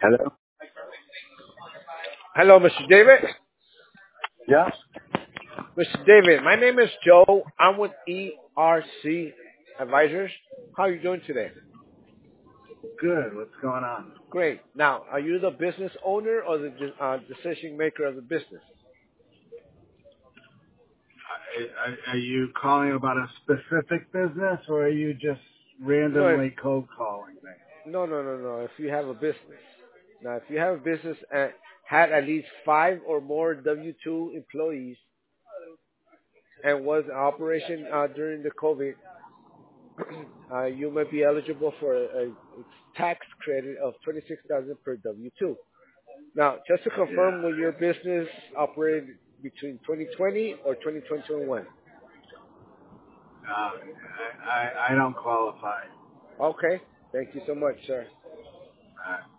Hello? Hello, Mr. David. Yeah? Mr. David, my name is Joe. I'm with ERC Advisors. How are you doing today? Good. What's going on? Great. Now, are you the business owner or the decision maker of the business? Are you calling about a specific business or are you just No, randomly cold calling me? no. If you have a business. Now, if you have a business and had at least five or more W-2 employees and was in operation during the COVID, you may be eligible for a tax credit of 26,000 per W-2. Now, just to Yeah. confirm, will your business operate between 2020 or 2021? I don't qualify. Okay. Thank you so much, sir.